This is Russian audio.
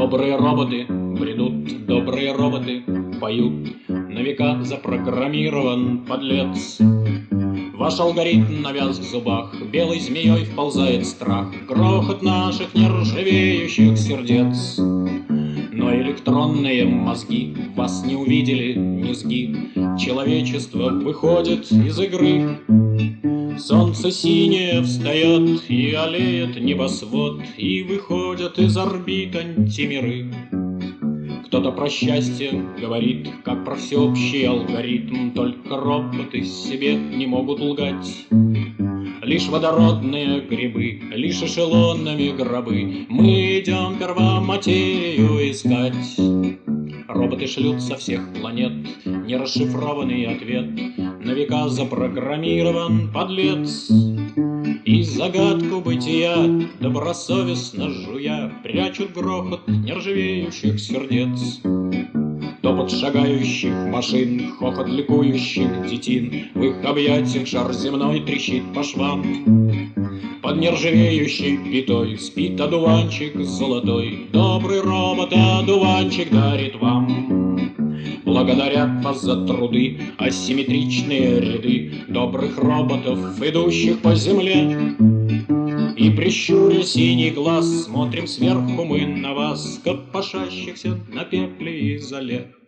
Добрые роботы бредут, добрые роботы поют, на века запрограммирован подлец. Ваш алгоритм навяз в зубах, белой змеей вползает страх, грохот наших нержавеющих сердец. Но электронные мозги вас не увидели, низги. Человечество выходит из игры. Солнце синее встает и олеет небосвод, и выходят из орбит антимиры. Кто-то про счастье говорит, как про всеобщий алгоритм, только роботы себе не могут лгать. Лишь водородные грибы, лишь эшелонами гробы мы идем первоматерию искать. Роботы шлют со всех планет нерасшифрованный ответ, на века запрограммирован подлец. И загадку бытия, добросовестно жуя, прячут грохот нержавеющих сердец. Топот шагающих машин, хохот ликующих детин, в их объятиях шар земной трещит по швам. Под нержавеющей пятой спит одуванчик золотой, добрый робот одуванчик дарит вам. Благодарят вас за труды, асимметричные ряды добрых роботов, идущих по земле. И прищуря синий глаз, смотрим сверху мы на вас, копошащихся на пепле и золе.